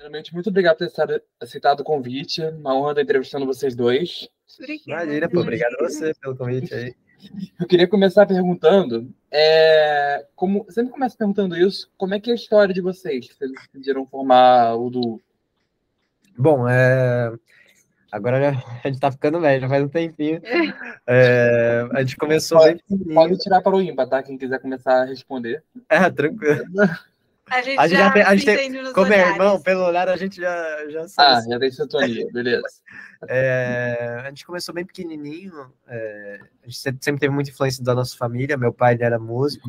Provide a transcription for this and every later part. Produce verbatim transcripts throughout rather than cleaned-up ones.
Primeiramente, muito obrigado por ter aceitado o convite. Uma honra estar entrevistando vocês dois. Imagina, pô, obrigado a você pelo convite aí. Eu queria começar perguntando, é, como, sempre começo perguntando isso, como é que é a história de vocês, que vocês decidiram formar o duo? Bom, é... agora já, a gente tá ficando velho, já faz um tempinho. É... A gente começou Pode, bem pequenininho. pode tirar para o ímpar, tá? Quem quiser começar a responder. É, tranquilo. A gente, a gente já, já tem, a gente se tem, entende nos como é olhares. irmão, pelo olhar a gente já, já sabe. Ah, assim. já tem sintonia, beleza. É, a gente começou bem pequenininho, é, a gente sempre, sempre teve muita influência da nossa família, meu pai ele era músico,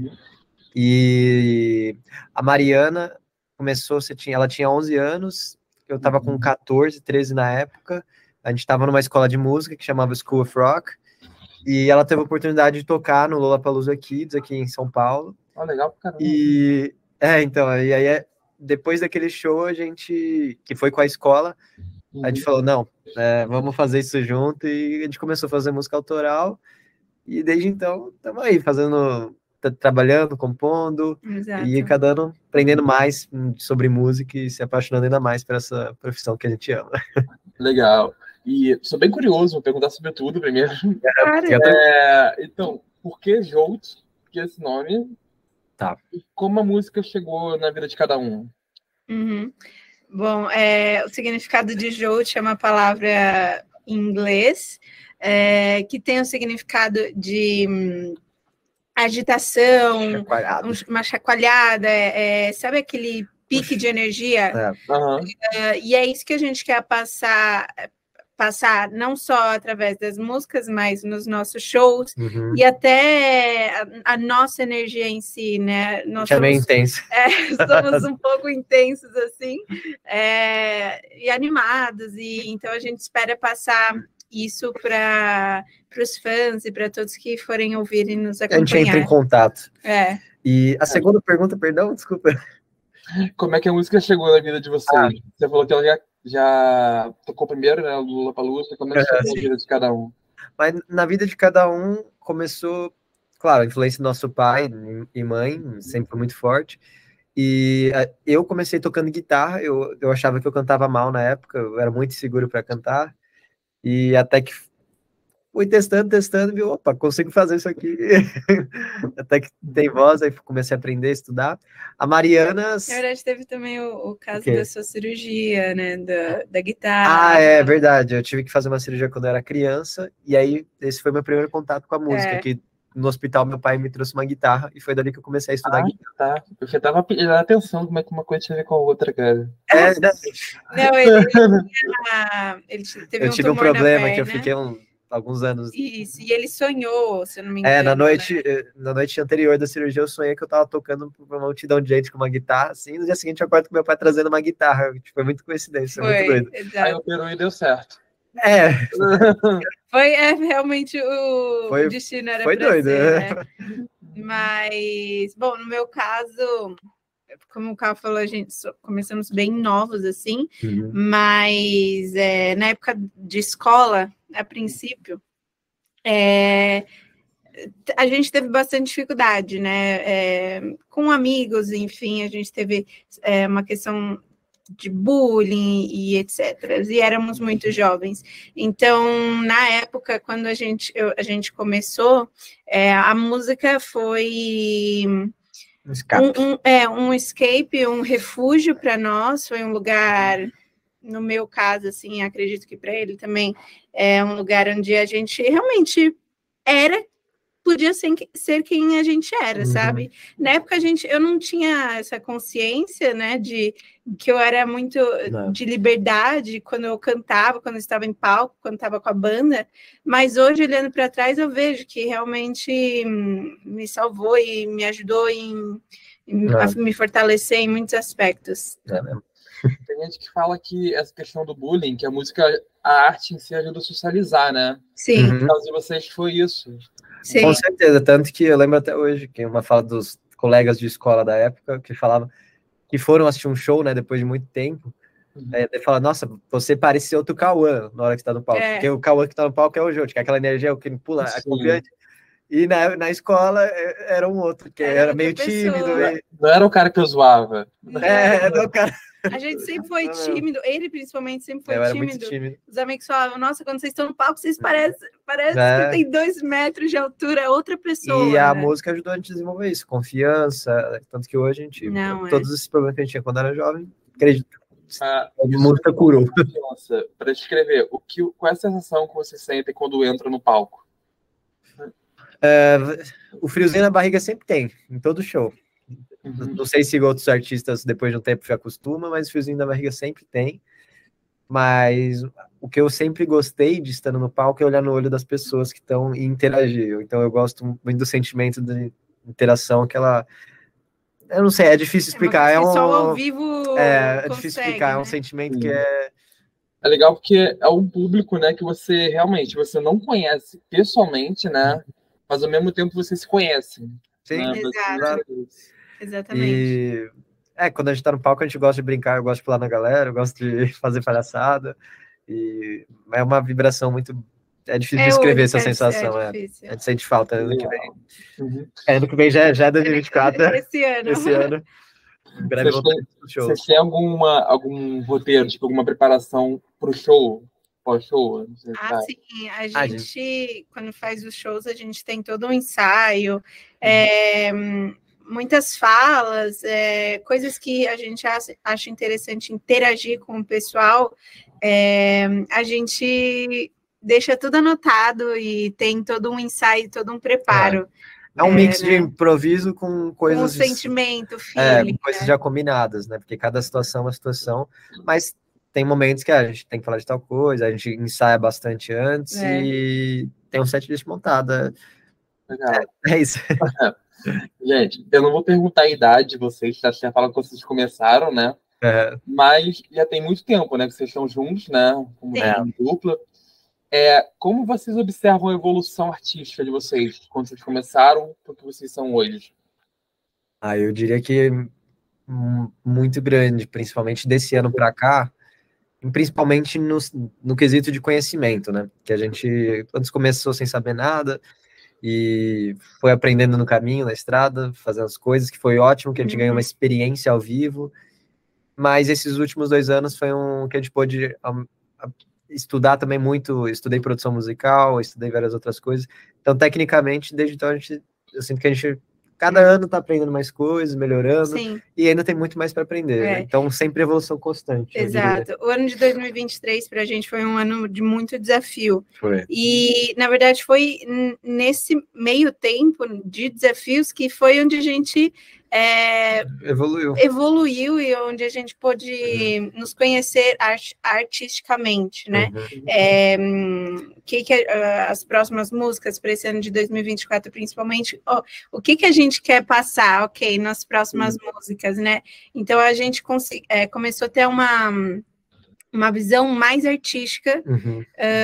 e a Mariana começou, você tinha, ela tinha onze anos, eu estava com catorze, treze na época, a gente estava numa escola de música que chamava School of Rock, e ela teve a oportunidade de tocar no Lollapalooza Kids, aqui em São Paulo. Ah, legal pra caramba. E, é, então, e aí, é, depois daquele show, a gente, que foi com a escola, a gente falou, não, é, vamos fazer isso junto, e a gente começou a fazer música autoral, e desde então, estamos aí, fazendo, trabalhando, compondo, Exato. e cada ano aprendendo mais sobre música e se apaixonando ainda mais por essa profissão que a gente ama. Legal. E sou bem curioso, vou perguntar sobre tudo primeiro. Claro. É, então, por que Jolt, por que esse nome? Tá. E como a música chegou na vida de cada um? Uhum. Bom, é, o significado de Jolt é uma palavra em inglês é, que tem o significado de hum, agitação, Chacoalhada. um, uma chacoalhada, é, sabe aquele pique de energia? É. Uhum. É, e é isso que a gente quer passar, passar não só através das músicas, mas nos nossos shows, Uhum. e até a, a nossa energia em si, né? Nós Que é meio somos- intenso. é, somos um pouco intensos, assim, é, e animados, e então a gente espera passar isso para os fãs e para todos que forem ouvir e nos A gente entra em acompanhar. contato. É. E a segunda pergunta, perdão, desculpa. Como é que a música chegou na vida de vocês? Você falou que ela já, já tocou primeiro, né? O Lollapalooza. Como é que chegou na vida de cada um? Mas na vida de cada um começou, claro, a influência do nosso pai e mãe, sempre foi muito forte. E eh, eu comecei tocando guitarra, eu, eu achava que eu cantava mal na época, eu era muito inseguro para cantar. E até que fui testando, testando, viu? Opa, consigo fazer isso aqui. Até que tem voz, aí comecei a aprender, a estudar. A Mariana. Na verdade, teve também o, o caso O quê? da sua cirurgia, né? Da, da guitarra. Ah, é verdade. Eu tive que fazer uma cirurgia quando eu era criança, e aí esse foi meu primeiro contato com a música, É. que no hospital meu pai me trouxe uma guitarra, e foi dali que eu comecei a estudar Ah, guitarra. tá. Eu já tava pedindo atenção como é que uma coisa tinha a ver com a outra, cara. É, né? Não, ele, ele, tinha- ele teve eu um tive um tumor na problema que eu perna. fiquei um- alguns anos. Isso, e ele sonhou, se eu não me engano. É, na noite, né? eh, na noite anterior da cirurgia, eu sonhei que eu tava tocando pra uma multidão de gente com uma guitarra, assim, no dia seguinte eu acordo com meu pai trazendo uma guitarra. Tipo, foi muito coincidência, foi muito Foi, doido. Aí exato. operou e deu certo. É, Foi é, realmente o, Foi- o destino era foi pra doido, ser, né? né? Mas, bom, no meu caso, como o Carl falou, a gente só- começamos bem novos, assim, Uhum. mas é, na época de escola, a princípio, é, a gente teve bastante dificuldade, né? É, com amigos, enfim, a gente teve é, uma questão de bullying e etcétera. E éramos muito jovens. Então, na época, quando a gente, eu- a gente começou, é, a música foi Um escape. um, um- é, um escape, um refúgio para nós, foi um lugar, no meu caso, assim, acredito que para ele também, é um lugar onde a gente realmente era, podia ser, ser quem a gente era, Uhum. sabe? Na época, a gente, eu não tinha essa consciência, né, de que eu era muito Não. de liberdade quando eu cantava, quando eu estava em palco, quando estava com a banda, mas hoje, olhando para trás, eu vejo que realmente hum, me salvou e me ajudou em, em- É. a me fortalecer em muitos aspectos. É mesmo. Tem gente que fala que essa questão do bullying, que a música, a arte em si ajuda a socializar, né? Sim, Uhum. No caso de vocês foi isso. sim. Com certeza, tanto que eu lembro até hoje que uma fala dos colegas de escola da época que falavam que foram assistir um show, né, depois de muito tempo. Uhum. É, ele fala, nossa, você parecia outro Cauã na hora que você tá no palco. É. Porque o Cauã que tá no palco é o Jote, que é aquela energia, o que pula, é Sim. confiante. E na, na escola é, era um outro, que Era era, outra meio pessoa. tímido. Meio... Não era o cara que eu zoava. É, não, cara. A gente sempre foi tímido, ele principalmente sempre foi Eu era tímido. muito tímido. Os amigos falavam, nossa, quando vocês estão no palco, vocês parecem, parece É. que tem dois metros de altura, é outra pessoa. E a né? música ajudou a gente a desenvolver isso, confiança, tanto que hoje a gente, Não, é. todos esses problemas que a gente tinha quando era jovem, acredito, Ah, a música curou. Nossa, para descrever, o que, qual é a sensação que você sente quando entra no palco? É, o friozinho na barriga sempre tem, em todo show. Uhum. Não sei se outros artistas, depois de um tempo, se acostumam, mas o friozinho na barriga sempre tem. Mas o que eu sempre gostei de estando no palco é olhar no olho das pessoas que estão e interagir. Então eu gosto muito do sentimento de interação, que ela... Eu não sei, é difícil explicar. É, é um... só ao vivo É, é consegue, difícil explicar, é um né? sentimento Sim. que é... É legal porque é um público, né, que você realmente você não conhece pessoalmente, né? Mas ao mesmo tempo você se conhece. Sim, né? Exato. Você- Exatamente. E é, quando a gente tá no palco, a gente gosta de brincar, eu gosto de pular na galera, eu gosto de fazer palhaçada. E é uma vibração muito. É difícil É descrever única, essa sensação. é É, difícil. a gente sente falta ano que vem. Uhum. É, ano que vem já, já é dois mil e vinte e quatro, Esse ano. esse ano. Em breve Vocês vou têm, ter os shows. vocês têm alguma, algum roteiro, tipo, alguma preparação pro show? Pós-show? Não sei, Ah, tá? sim. A gente, Ah, gente. quando faz os shows, a gente tem todo um ensaio, é, muitas falas, é, coisas que a gente acha, acha interessante interagir com o pessoal. É, a gente deixa tudo anotado e tem todo um ensaio, todo um preparo. É um É, mix né? de improviso com Com o coisas. sentimento, É, feeling. coisas né? já combinadas, né? Porque cada situação é uma situação, mas tem momentos que a gente tem que falar de tal coisa, a gente ensaia bastante antes É. e tem um set list montada. Legal. É isso. Gente, eu não vou perguntar a idade de vocês, tá? Vocês já falaram que vocês começaram, né? É, Mas já tem muito tempo, né? Que vocês estão juntos, né? Como Sim. dupla. É, como vocês observam a evolução artística de vocês quando vocês começaram para o que vocês são hoje? ah, eu diria que hum, muito grande, principalmente desse ano para cá, e principalmente no, no quesito de conhecimento, né? Que a gente antes começou sem saber nada e foi aprendendo no caminho, na estrada, fazendo as coisas, que foi ótimo, que a gente ganhou uma experiência ao vivo. Mas esses últimos dois anos foi um que a gente pôde um, estudar também muito, estudei produção musical, estudei várias outras coisas. Então, tecnicamente, desde então, a gente, eu sinto que a gente, cada ano tá aprendendo mais coisas, melhorando, Sim. e ainda tem muito mais para aprender, É. né? Então, sempre evolução constante. eu diria. Exato. O ano de dois mil e vinte e três para a gente foi um ano de muito desafio. Foi. E, na verdade, foi n- nesse meio tempo de desafios que foi onde a gente é, Evoluiu. evoluiu e onde a gente pôde nos conhecer art- artisticamente, né? Uhum. É, hum, que que é, as próximas músicas para esse ano de dois mil e vinte e quatro, principalmente, ó, o que que a gente quer passar, ok, nas próximas músicas, né? Então a gente consi- é, começou a ter uma, uma visão mais artística Uhum.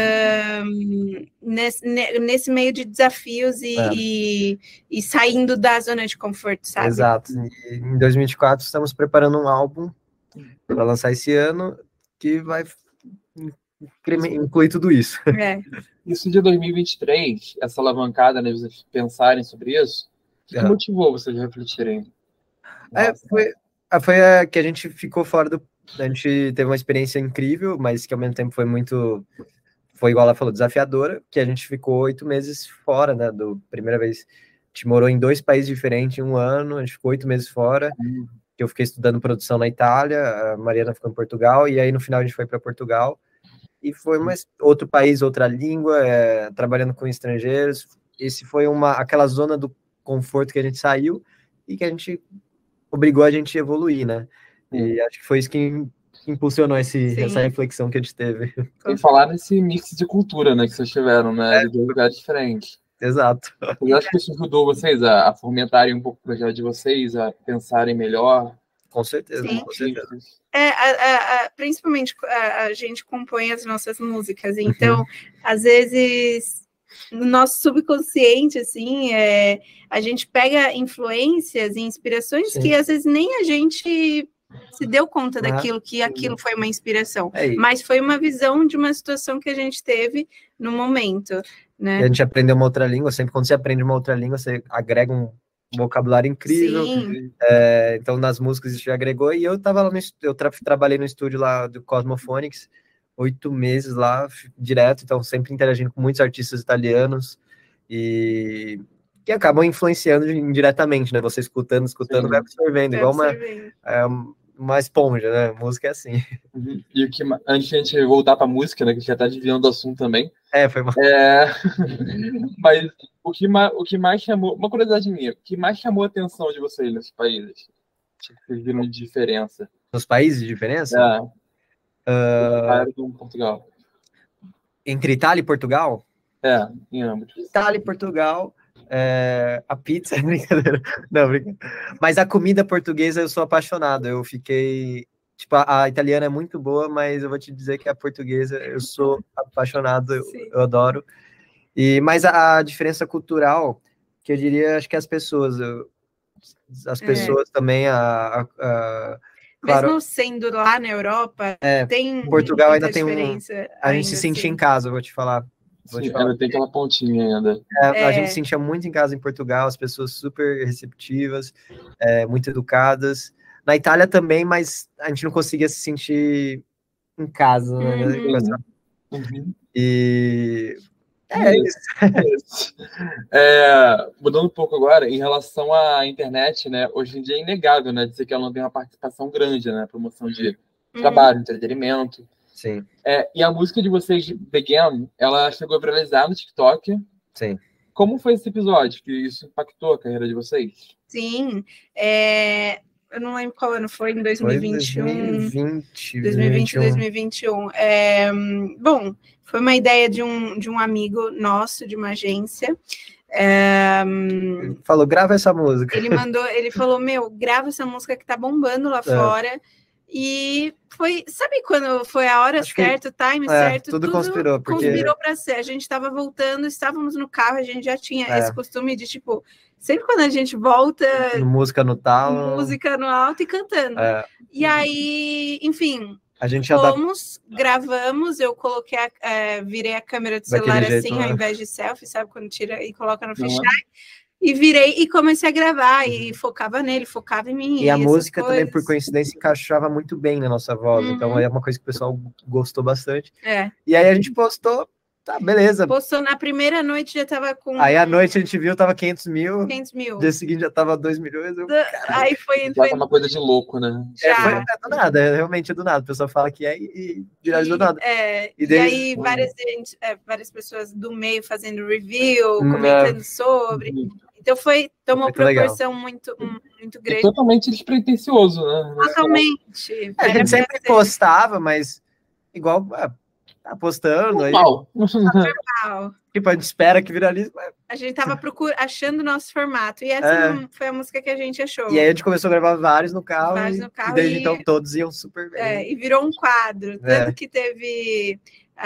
ahn, nesse, ne- nesse meio de desafios e, É. e, e saindo da zona de conforto, sabe? Exato. E em dois mil e vinte e quatro estamos preparando um álbum para lançar esse ano que vai incre- incluir tudo isso. É. Isso de dois mil e vinte e três, essa alavancada, né, vocês pensarem sobre isso, o que, que É. motivou vocês a refletirem? É, foi, ah, foi a que a gente ficou fora do. A gente teve uma experiência incrível, mas que ao mesmo tempo foi muito. Foi igual ela falou, desafiadora, que a gente ficou oito meses fora, né? Do primeira vez. A gente morou em dois países diferentes em um ano, a gente ficou oito meses fora. Hum. Que eu fiquei estudando produção na Itália, a Mariana ficou em Portugal, e aí no final a gente foi para Portugal. E foi mais outro país, outra língua, é, trabalhando com estrangeiros. Esse foi uma aquela zona do conforto que a gente saiu e que a gente obrigou a gente a evoluir, né? E acho que foi isso que impulsionou esse, Sim. essa reflexão que a gente teve. E falar nesse mix de cultura, né, que vocês tiveram, né, de dois lugares diferentes. Exato. Eu acho que isso ajudou vocês a, a fomentarem um pouco o projeto de vocês, a pensarem melhor. Com certeza, Sim. com certeza. É, a- a- a- principalmente a, a gente compõe as nossas músicas, então, às vezes, no nosso subconsciente, assim, é, a gente pega influências e inspirações Sim. que às vezes nem a gente se deu conta Ah, daquilo, que aquilo foi uma inspiração, É, e mas foi uma visão de uma situação que a gente teve no momento, e né? a gente aprendeu uma outra língua, sempre quando você aprende uma outra língua, você agrega um um vocabulário incrível. Sim. É, então, nas músicas isso já agregou. E eu tava lá no, eu tra trabalhei no estúdio lá do Cosmophonics, oito meses lá, direto, então sempre interagindo com muitos artistas italianos e que acabam influenciando indiretamente, né? Você escutando, escutando, Sim. vai absorvendo, Vai igual uma, absorvendo. é, uma esponja, né? Música é assim. Uhum. E o que, ma- antes de a gente voltar pra música, né, que já tá desviando do assunto também, É, foi uma... é... mas o que, ma- o que mais chamou, uma curiosidade minha, o que mais chamou a atenção de vocês nesses países? Que vocês viram de diferença? Nos países de diferença? É, Uh, do Portugal. entre Itália e Portugal? É, em ambos. Itália e Portugal, é, a pizza, brincadeira, não, brincadeira. Mas a comida portuguesa eu sou apaixonado, eu fiquei, tipo, a, a italiana é muito boa, mas eu vou te dizer que a portuguesa eu sou apaixonado, eu, eu adoro, e, mas a, a diferença cultural, que eu diria, acho que as pessoas, eu, as pessoas é. também, a, a, a claro, mesmo sendo lá na Europa, é, tem Portugal ainda tem um, a gente se sente assim. Em casa, eu vou te falar. Vou Sim, te falar. Ainda tem aquela pontinha ainda. É, é. A gente se sentia muito em casa em Portugal, as pessoas super receptivas, é, muito educadas. Na Itália também, mas a gente não conseguia se sentir em casa, né? Uhum. Uhum. E é isso. É isso. É, mudando um pouco agora, em relação à internet, né? Hoje em dia é inegável, né? Dizer que ela não tem uma participação grande, né? Promoção de uhum. trabalho, entretenimento. Sim. É, e a música de vocês, The Game, ela chegou a viralizar no TikTok. Sim. Como foi esse episódio? Que isso impactou a carreira de vocês? Sim. É... Eu não lembro qual ano foi, em dois mil e vinte e um. dois mil e vinte, dois mil e vinte, dois mil e vinte e um. É... Bom, foi uma ideia de um, de um amigo nosso, de uma agência. É... Ele falou, grava essa música. Ele mandou, ele falou, meu, grava essa música que tá bombando lá é. fora. E foi, sabe quando foi a hora Acho certa, o time é, certo? Tudo, tudo conspirou. Porque... Conspirou para ser. A gente estava voltando, estávamos no carro, a gente já tinha é. esse costume de, tipo, sempre quando a gente volta... Música no tal. Música no alto e cantando. É. E aí, enfim... A gente fomos, dá... gravamos, eu coloquei, a, é, virei a câmera do celular assim, jeito, ao invés de selfie, sabe? Quando tira e coloca no fisheye. Uhum. E virei e comecei a gravar, e focava nele, focava em mim. E, e a música coisas. também, por coincidência, encaixava muito bem na nossa voz. Uhum. Então é uma coisa que o pessoal gostou bastante. É. E aí a gente postou, tá, beleza. Postou na primeira noite, já tava com... Aí à noite a gente viu, tava quinhentos mil. quinhentos mil. No dia seguinte já tava dois milhões. Eu, aí foi... foi uma coisa de louco, né? É, foi, é do nada, é, realmente é do nada. O pessoal fala que é e viralizou do nada. É, e, desde... e aí várias, é, várias pessoas do meio fazendo review, hum, comentando é. sobre... Então foi, tomou muito proporção muito, muito grande. E totalmente despretensioso, né? Totalmente. É, a gente sempre ser... postava, mas igual ah, tá postando. Normal. Aí... Normal. Tipo, a gente espera que viralize. Mas... A gente tava procur... achando o nosso formato. E essa é. foi a música que a gente achou. E aí a gente começou a gravar vários no carro. Vários no carro. E desde e... então todos iam super bem. É, e virou um quadro. Tanto é. que teve...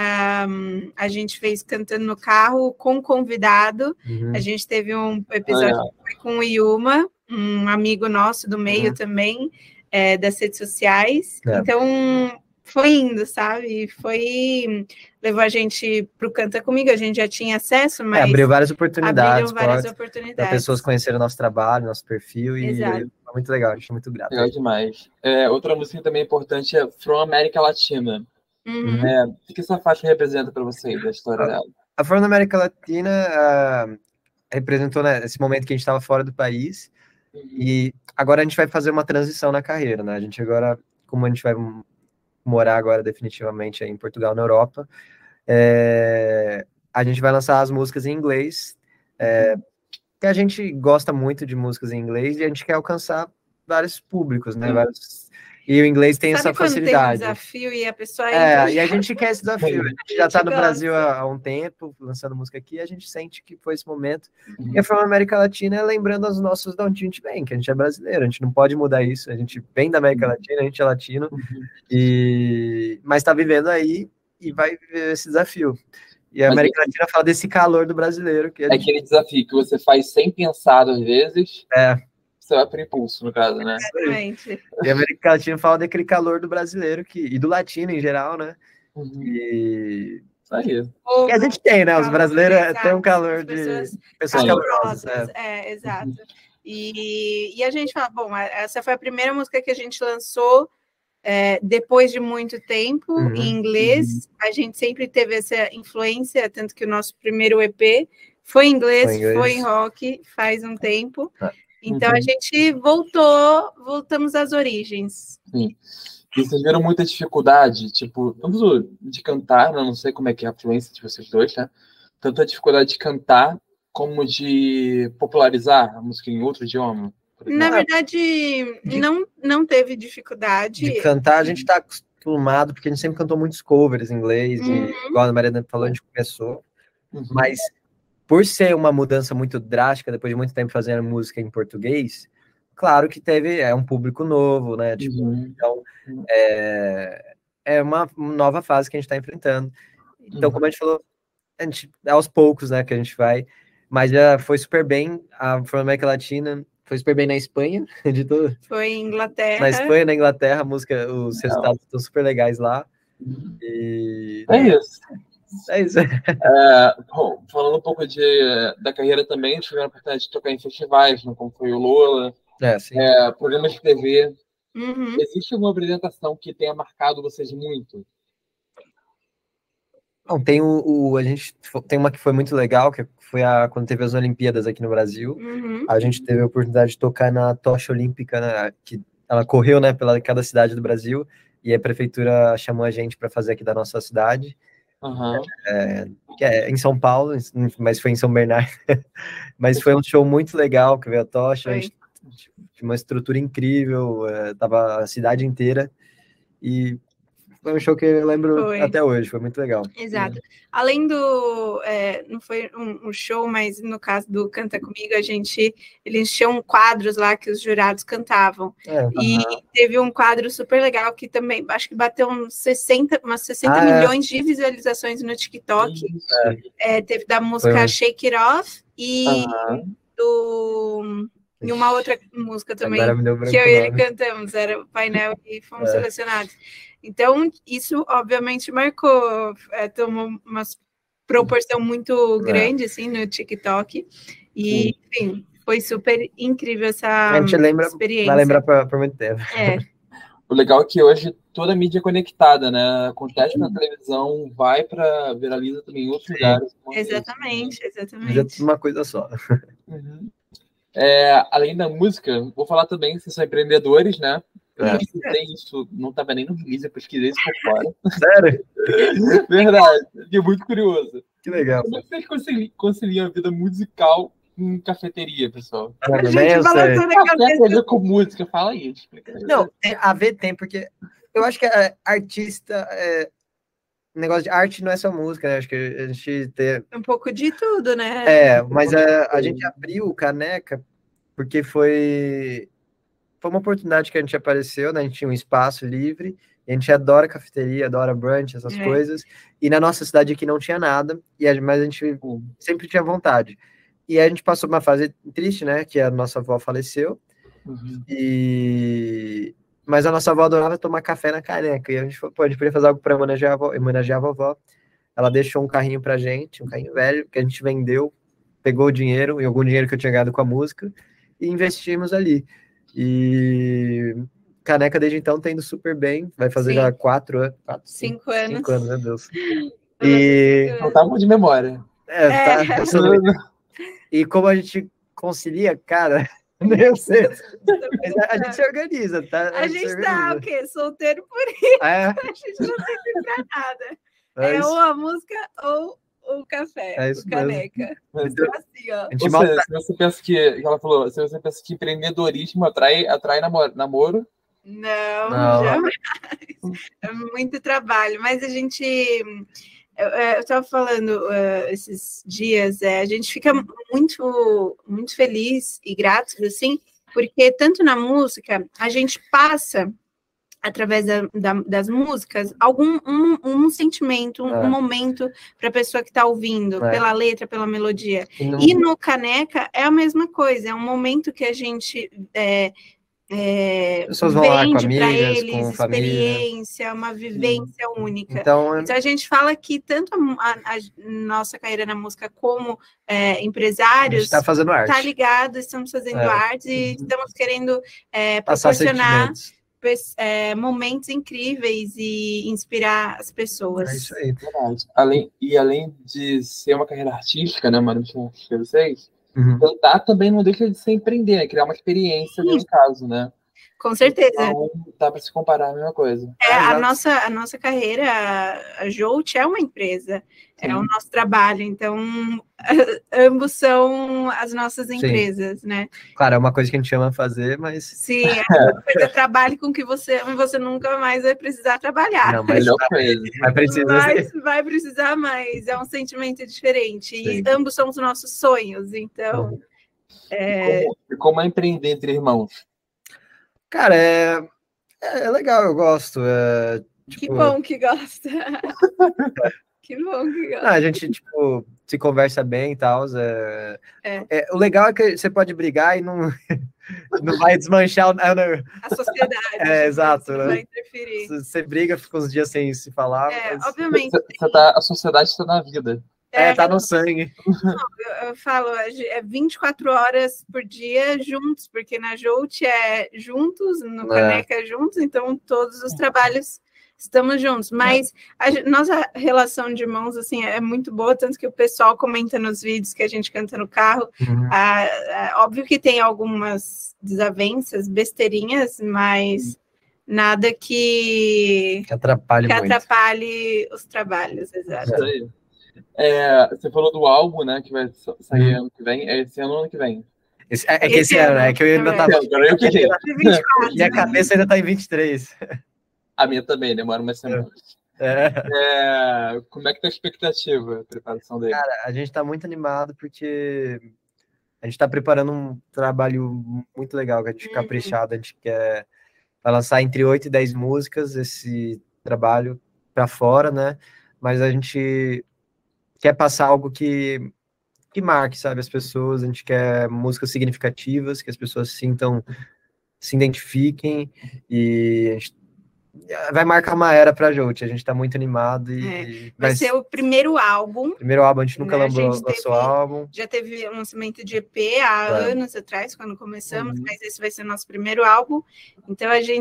Um, a gente fez cantando no carro com convidado. Uhum. A gente teve um episódio ah, é. com o Yuma, um amigo nosso do meio uhum. também, é, das redes sociais. É. Então foi indo, sabe? Foi levou a gente para o Canta Comigo. A gente já tinha acesso, mas é, abriu várias oportunidades, várias oportunidades para pessoas conhecerem o nosso trabalho, nosso perfil. E foi muito legal. A gente é muito grato. Legal demais. É, outra música também importante é From América Latina. Uhum. É, o que essa faixa representa para vocês, a história a, dela? A From América Latina uh, representou, né, esse momento que a gente estava fora do país, uhum. e agora a gente vai fazer uma transição na carreira, né? A gente agora, como a gente vai morar agora definitivamente aí em Portugal, na Europa, é, a gente vai lançar as músicas em inglês, é, que a gente gosta muito de músicas em inglês e a gente quer alcançar vários públicos, né? Uhum. Vários... E o inglês tem Sabe essa facilidade. Tem um desafio e a pessoa é, e a gente quer esse desafio. A gente já está no Brasil há, há um tempo, lançando música aqui, e a gente sente que foi esse momento. Uhum. E a From América Latina é lembrando os nossos de onde a gente vem, que a gente é brasileiro, a gente não pode mudar isso. A gente vem da América Latina, a gente é latino, uhum. e... mas está vivendo aí e vai viver esse desafio. E a mas América é... Latina fala desse calor do brasileiro. Que a é gente... aquele desafio que você faz sem pensar às vezes. É. Você vai por impulso, no caso, né? Exatamente. E a América Latina fala daquele calor do brasileiro que, e do latino em geral, né? Uhum. E isso aí. Que a gente tem, né? Os brasileiros têm um calor de pessoas, pessoas calorosas. É, é exato. E, e a gente fala, bom, essa foi a primeira música que a gente lançou é, depois de muito tempo, uhum, em inglês. Uhum. A gente sempre teve essa influência, tanto que o nosso primeiro E P foi em inglês, foi, inglês. foi em rock, faz um tempo. Ah. Então, uhum. a gente voltou, voltamos às origens. Sim. E vocês viram muita dificuldade, tipo, tanto de cantar, né? Não sei como é que é a fluência de vocês dois, né? Tanto a dificuldade de cantar, como de popularizar a música em outro idioma? Na verdade, de, não, não teve dificuldade. De cantar, a gente está acostumado, porque a gente sempre cantou muitos covers em inglês, uhum. e, igual a Mariana falou, a gente começou. Uhum. Mas, por ser uma mudança muito drástica, depois de muito tempo fazendo música em português, claro que teve, é um público novo, né? Tipo, uhum. Então, é, é uma nova fase que a gente está enfrentando. Então, uhum. como a gente falou, a gente, aos poucos, né, que a gente vai, mas já foi super bem, a foi na América Latina, foi super bem na Espanha, de tudo. Foi em Inglaterra. Na Espanha, na Inglaterra, a música, os Não. resultados estão super legais lá. E... É isso. É isso. É, bom, falando um pouco de, da carreira também, tiveram a oportunidade de tocar em festivais, né, como foi o Lola, é, sim. É, programas de T V. Uhum. Existe alguma apresentação que tenha marcado vocês muito? Não, tem o, o a gente tem uma que foi muito legal, que foi a quando teve as Olimpíadas aqui no Brasil. Uhum. A gente teve a oportunidade de tocar na tocha olímpica, né, que ela correu, né, pela cada cidade do Brasil, e a prefeitura chamou a gente para fazer aqui da nossa cidade. Uhum. É, que é em São Paulo, mas foi em São Bernardo. Mas foi um show muito legal, que veio a tocha, a gente tinha uma estrutura incrível, é, tava a cidade inteira, e foi um show que eu lembro foi. até hoje, foi muito legal. Exato. Uhum. Além do... É, não foi um, um show, mas no caso do Canta Comigo, a gente... Eles tinham quadros lá que os jurados cantavam. É, e uhum. teve um quadro super legal que também, acho que bateu uns sessenta, umas sessenta ah, milhões é. de visualizações no TikTok. É. É, teve da música foi. Shake It Off e uhum. do... E uma outra música também, que eu e ele cantamos, era o painel e fomos é. selecionados. Então, isso obviamente marcou, é, tomou uma proporção muito grande, é. assim, no TikTok. E, enfim, foi super incrível essa a gente lembra, experiência. Vai lembrar por, por muito tempo. É. O legal é que hoje toda a mídia é conectada, né? Acontece na televisão, vai para viraliza também em outros Sim. lugares. Exatamente, exatamente. Mas é tudo uma coisa só. Uhum. É, além da música, vou falar também, vocês são empreendedores, né? Eu é. pesquisei isso, não estava nem no release, eu pesquisei isso por fora. Sério? Verdade, fiquei muito curioso. Que legal. Como é que vocês conciliam, conciliam a vida musical com cafeteria, pessoal? Não, a gente fala toda a cabeça. Com música, fala aí. Explica aí. Não, é, a ver tem, porque eu acho que a artista... É... O negócio de arte não é só música, né? Acho que a gente tem... Um pouco de tudo, né? É, mas a, a gente abriu o Caneca porque foi... Foi uma oportunidade que a gente apareceu, né? A gente tinha um espaço livre, e a gente adora cafeteria, adora brunch, essas é. coisas. E na nossa cidade aqui não tinha nada, e a, mas a gente sempre tinha vontade. E a gente passou uma fase triste, né? Que a nossa avó faleceu. Uhum. E... Mas a nossa avó adorava tomar café na caneca. E a gente falou, pô, a gente podia fazer algo para homenagear a avó, homenagear a vovó. Ela deixou um carrinho pra gente, um carrinho velho, que a gente vendeu, pegou o dinheiro, e algum dinheiro que eu tinha ganhado com a música, e investimos ali. E Caneca, desde então, tá indo super bem. Vai fazer Sim. já quatro anos. Quatro, cinco, cinco anos. Cinco anos, meu Deus. E... Não tá bom de memória. É, tá. É. Sobre... E como a gente concilia, cara... Nem sei. Mas a, a gente se organiza, tá? A, a gente, gente tá o quê? Solteiro por isso. É. A gente não tem que pra nada. É, é ou a música ou o café, é isso o Caneca. Mas, então, assim, ó. Ou seja, se você pensa que, ela falou, se você pensa que empreendedorismo atrai, atrai namoro, namoro? Não, não, jamais. É muito trabalho, mas a gente... Eu estava falando uh, esses dias, é, a gente fica muito, muito feliz e gratos, assim, porque tanto na música, a gente passa, através da, da, das músicas, algum um, um sentimento, um, é. um momento para a pessoa que está ouvindo, é. pela letra, pela melodia. E, não... e no Caneca é a mesma coisa, é um momento que a gente... É, É, pessoas vão lá com vende para amigas, eles com família. experiência, uma vivência única. Então, Então, a gente fala que tanto a, a- a nossa carreira na música como é, a gente empresários está fazendo arte. está ligado, estamos fazendo É. arte e estamos querendo é, Passar proporcionar sentimentos. pes- é, momentos incríveis e inspirar as pessoas. É isso aí. Verdade. Além, e além de ser uma carreira artística, né, mano, de vocês, Uhum. cantar também não deixa de ser empreender, né? Criar uma experiência Sim. no caso, né? Com certeza. Então, dá para se comparar a mesma coisa. É, É, a, exato. nossa, a nossa carreira, a a Jolt é uma empresa, é Sim. o nosso trabalho, então ambos são as nossas Sim. empresas, né? Claro, é uma coisa que a gente ama fazer, mas... Sim, é uma coisa, trabalhe com o que você ama e você nunca mais vai precisar trabalhar. Não, mas Melhor coisa. vai precisar... Mas vai precisar mais, é um sentimento diferente. E Sim. ambos somos nossos sonhos, então. É, E como, e como é empreender entre irmãos? Cara, é, é legal, eu gosto. É, que tipo, bom que gosta. Que bom que gosta. não, a gente, tipo, se conversa bem e tal. É, É. é, o legal é que você pode brigar e não, não vai desmanchar o. É, A sociedade. É, exato, Não né? vai interferir. você briga, fica uns dias sem se falar. É, mas- obviamente. Você, você tá, a sociedade está na vida. É, tá no sangue. Eu, eu falo, é vinte e quatro horas por dia juntos, porque na Jolt é juntos, no É. Caneca é juntos, então todos os trabalhos estamos juntos. Mas a gen- nossa relação de irmãos, assim, é muito boa, tanto que o pessoal comenta nos vídeos que a gente canta no carro. Uhum. Ah, é óbvio que tem algumas desavenças, besteirinhas, mas nada que, Que atrapalha que muito. atrapalhe os trabalhos, exato. Isso aí. É, você falou do álbum, né? Que vai sa- sair Uhum. ano que vem. É esse ano ou ano que vem? Esse- é, é que esse Esse ano, ano, é que eu ainda é tava. Agora eu que sei. vinte e quatro. Minha cabeça ainda tá em vinte e três. A minha também, demora umas semanas. É. É, como é que tá a expectativa, a preparação dele? Cara, a gente tá muito animado porque a gente tá preparando um trabalho muito legal, que a gente Uhum. caprichado, a gente quer vai lançar entre oito e dez músicas esse trabalho para fora, né? Mas a gente quer passar algo que, que marque, sabe, as pessoas, a gente quer músicas significativas, que as pessoas sintam, se identifiquem, e a gente vai marcar uma era pra Jolt, a gente tá muito animado e... É, e Vai mas ser o primeiro álbum. primeiro álbum, a gente nunca né, a lembrou gente lançou teve- álbum. Já teve um lançamento de E P há É. anos atrás, quando começamos, Uhum. mas esse vai ser o nosso primeiro álbum. Então a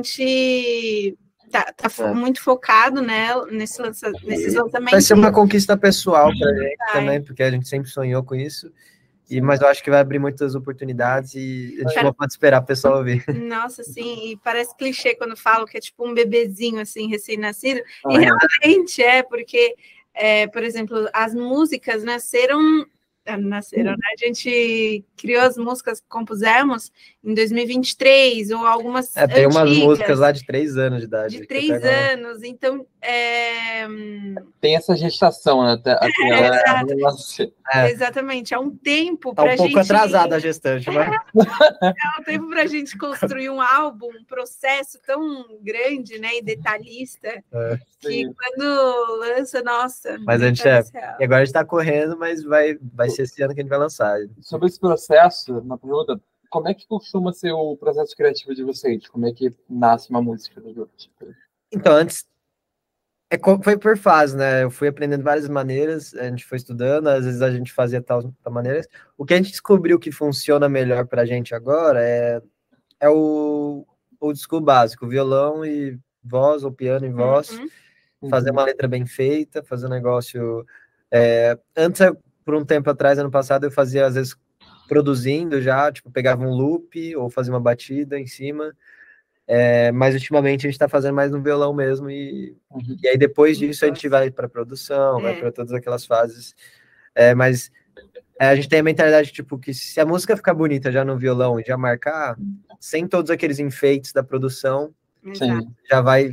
gente tá, tá fo- É. muito focado, né, nesse lança, nesses lançamentos. Vai ser uma conquista pessoal pra gente Vai. também, porque a gente sempre sonhou com isso. E, mas eu acho que vai abrir muitas oportunidades e a gente Cara- não pode esperar o pessoal ouvir. Nossa, sim, e parece clichê quando falo que é tipo um bebezinho, assim, recém-nascido. E Uhum. realmente é, porque, é, por exemplo, as músicas nasceram... ah, Nasceram, né? A gente criou as músicas que compusemos em dois mil e vinte e três, ou algumas É, tem umas antigas, músicas lá de três anos de idade. de que três até agora- anos. Então, é, Tem essa gestação, né? Até, até ela, exato. ela nascer. É. exatamente, é um tempo Tá para um pouco gente... atrasada a gestante, mas É um tempo para a gente construir um álbum, um processo tão grande, né, e detalhista, É. que Sim. quando lança, nossa... Mas a gente detalhes é- real. e agora a gente tá correndo, mas vai, vai ser esse ano que a gente vai lançar. Sobre esse processo, uma pergunta, como é que costuma ser o processo criativo de vocês? Como é que nasce uma música do grupo? Então, antes é, co- foi por fase, né? Eu fui aprendendo várias maneiras, a gente foi estudando, às vezes a gente fazia tal, tal maneiras. O que a gente descobriu que funciona melhor pra gente agora é, é o old school básico, violão e voz, ou piano e voz, Uhum. fazer uma letra bem feita, fazer um negócio. é, antes, eu- por um tempo atrás, ano passado, eu fazia, às vezes, produzindo já, tipo, pegava um loop ou fazia uma batida em cima. É, mas ultimamente a gente tá fazendo mais no violão mesmo, e, Uhum. e aí depois disso a gente vai para produção, vai É. para todas aquelas fases. É, mas é, a gente tem a mentalidade, tipo, que se a música ficar bonita já no violão e já marcar, sem todos aqueles enfeites da produção, Exato. Sim. já vai.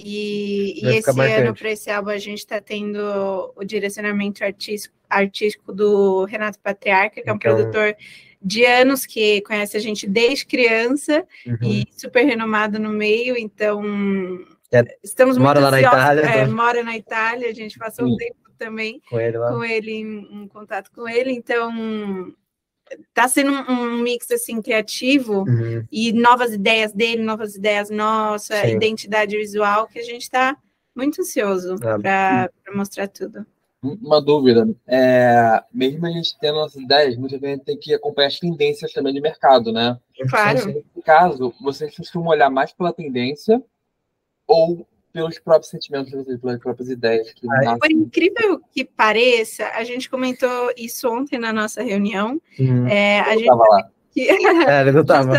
E, e Vai ficar esse ano, marcante. para esse álbum, a gente está tendo o direcionamento artístico, artístico do Renato Patriarca, que é um Então- produtor de anos, que conhece a gente desde criança Uhum. e super renomado no meio, então É, estamos mora muito lá na ansiosos. Itália, É, então. mora na Itália, a gente passou um Sim. tempo também Com ele lá. com ele, em, em contato com ele, então tá sendo um, um mix assim criativo Uhum. e novas ideias dele, novas ideias nossa, Sim. identidade visual, que a gente está muito ansioso Ah, para mostrar tudo. Uma dúvida, é, mesmo a gente tendo nossas ideias, muitas vezes a gente tem que acompanhar as tendências também de mercado, né? Claro. Nesse caso, vocês costumam olhar mais pela tendência ou pelos próprios sentimentos de vocês, pelas próprias ideias que Por Por nascem? incrível que pareça, a gente comentou isso ontem na nossa reunião. Uhum. É, a Eu gente tava lá. que- É, ele não tava.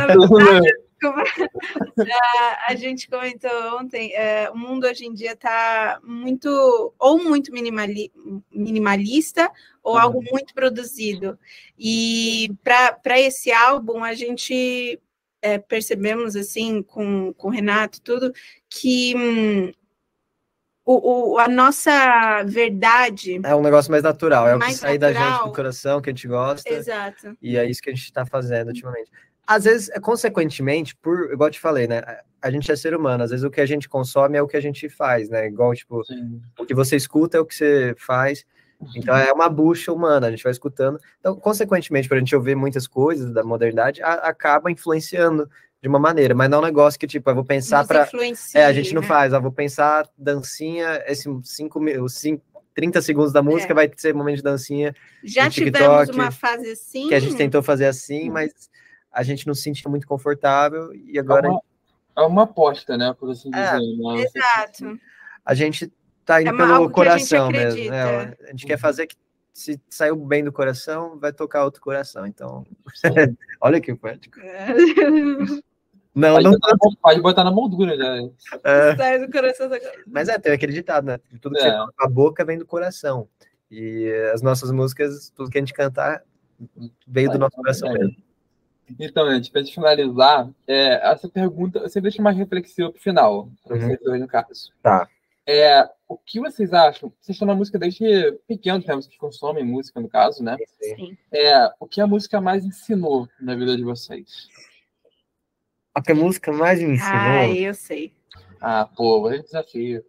a, a gente comentou ontem, é, o mundo hoje em dia está muito, ou muito minimali, minimalista, ou Uhum. algo muito produzido. E para esse álbum, a gente é, percebemos, assim, com, com o Renato, tudo, que hum, o, o, a nossa verdade... É um negócio mais natural, é o que mais sai da gente, natural. do coração, que a gente gosta. Exato. E é isso que a gente está fazendo ultimamente. Às vezes, consequentemente, por, igual eu te falei, né? A gente é ser humano, às vezes o que a gente consome é o que a gente faz, né? Igual, tipo, Sim. o que você escuta é o que você faz. Então é uma bucha humana, a gente vai escutando. Então, consequentemente, para a gente ouvir muitas coisas da modernidade, a, acaba influenciando de uma maneira, mas não é um negócio que, tipo, eu vou pensar para. É, a gente não né? faz, eu vou pensar dancinha, esse cinco, cinco, trinta segundos da música É. vai ser momento de dancinha. Já no tivemos TikTok, uma fase assim. que a gente tentou fazer assim, mas a gente não se sentia muito confortável e agora. É uma, é uma aposta, né? Por assim dizer. É, né? Exato. A gente tá indo É uma- pelo algo que a gente coração mesmo. acredita. Né? A gente quer fazer que, se saiu bem do coração, vai tocar outro coração. Então, olha que poético. Não, Pode não. botar, na, pode botar na moldura já. É, Sai do coração da... mas é, tem aquele ditado, né? Tudo que É. você fala com a boca vem do coração. E as nossas músicas, tudo que a gente cantar, veio do nosso coração É. mesmo. Então, gente, para finalizar, é, essa pergunta você deixa mais reflexiva para o final, para Uhum. vocês dois, no caso. Tá. É, o que vocês acham? Vocês estão na música desde pequeno, né? Vocês consomem música, no caso, né? Sim. É, o que a música mais ensinou na vida de vocês? A que a música mais me ensinou. Ai, eu sei. Ah, pô, é desafio.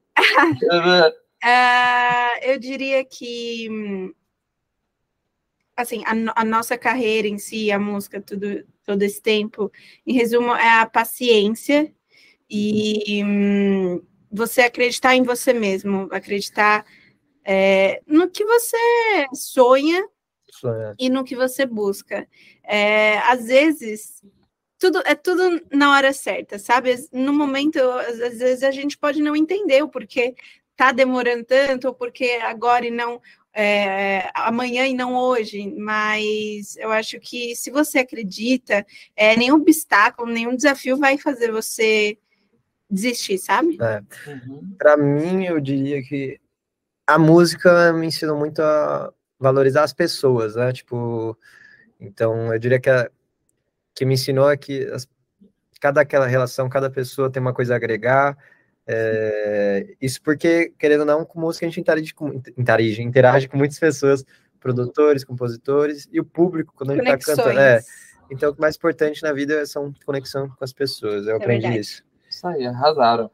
Ah, eu diria que, hum, assim, a, no- a nossa carreira em si, a música, tudo, todo esse tempo, em resumo, é a paciência e hum, você acreditar em você mesmo, acreditar é, no que você sonha Sonha. e no que você busca. É, às vezes, tudo é tudo na hora certa, sabe? No momento, às às vezes a gente pode não entender o porquê tá demorando tanto, ou porque agora e não é, amanhã e não hoje, mas eu acho que se você acredita, é, nenhum obstáculo, nenhum desafio vai fazer você desistir, sabe? É. Uhum. Para mim, eu diria que a música me ensinou muito a valorizar as pessoas, né? Tipo, então eu diria que a que me ensinou é que as, cada aquela relação, cada pessoa tem uma coisa a agregar. É, isso porque, querendo ou não, com música a gente interage com, interage, interage com muitas pessoas, produtores, compositores e o público quando a gente está cantando. É, então, o mais importante na vida é são conexão com as pessoas. Eu É aprendi verdade. isso. Isso aí, arrasaram.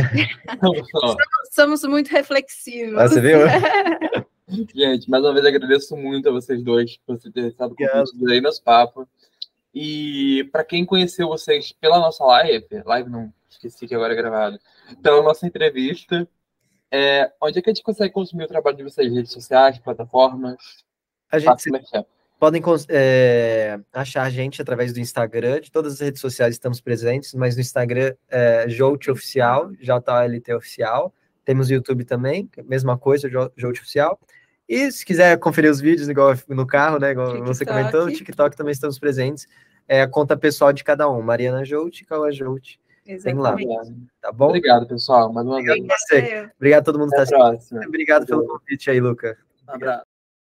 Somos muito reflexivos. Ah, você viu? Gente, mais uma vez agradeço muito a vocês dois por você ter estado com a gente aí nos papos. E para quem conheceu vocês pela nossa live, live não, esqueci que agora é gravado, pela nossa entrevista, é, onde é que a gente consegue consumir o trabalho de vocês? Redes sociais, plataformas? A gente podem é, achar a gente através do Instagram, de todas as redes sociais estamos presentes, mas no Instagram é Jolt Oficial, J L T Oficial. Temos o YouTube também, mesma coisa, Jolt Oficial. E se quiser conferir os vídeos, igual no carro, né? Igual TikTok. Você comentou, no TikTok também estamos presentes. É a conta pessoal de cada um. Mariana Jolt e Cauã Jolt. Tem lá. Tá bom? Obrigado, pessoal. Mais uma Obrigado vez. Você. Obrigado a todo mundo que está assistindo. Obrigado pelo convite aí, Luca. Um abraço.